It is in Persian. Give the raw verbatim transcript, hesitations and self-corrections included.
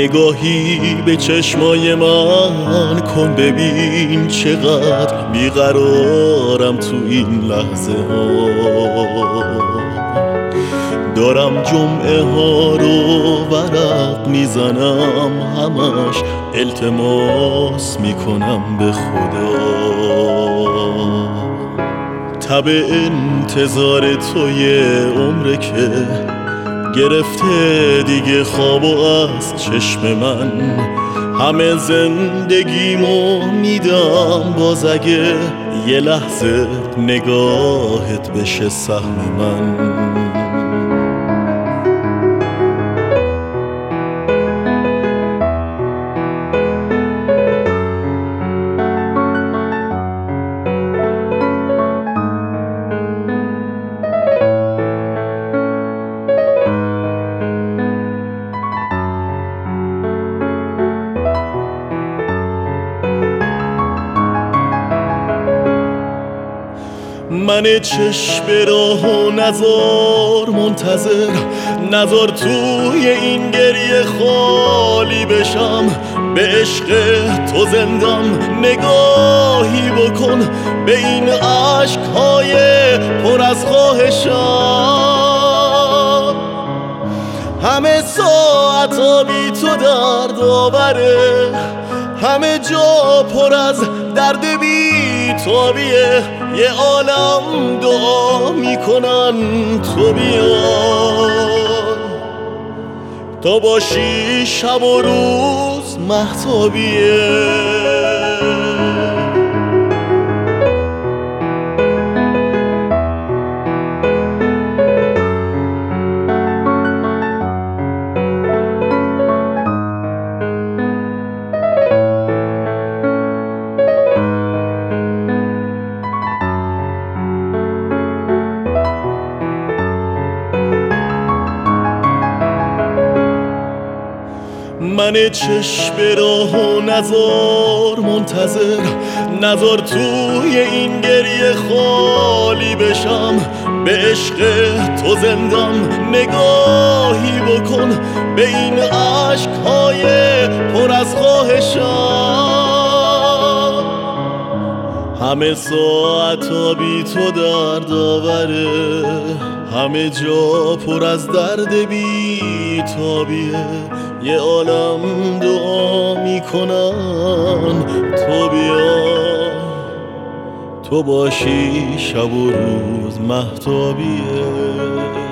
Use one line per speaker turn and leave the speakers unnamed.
نگاهی به چشمای من کن، ببین چقدر بیقرارم تو این لحظه ها. دارم جمعه ها رو ورق میزنم، همش التماس میکنم به خدا. تب انتظار توی عمره که گرفته دیگه خوابو از چشم من. همه زندگیمو میدم باز اگه یه لحظه نگاهت بشه سهم من. من چشم راه و نزار منتظر، نزار توی این گریه خالی بشم. به عشق تو زندم، نگاهی بکن به این عشقهای پر از خواهشم. همه ساعتا بی تو درد آوره، همه جا پر از درد بی تابیه. یه عالم دعا میکنن تو بیای، تا باشی شب و روز مهتابیه. من چشم راه و نزار منتظر، نزار توی این گریه خالی بشم. به عشق تو زندم، نگاهی بکن به این عشقهای پر از خواهشم. همه ساعتا بی تو درد آوره، همه جا پر از درد بی تابیه. یه عالم دعا میکنن تو بیا، تو باشی شب و روز مهتابیه.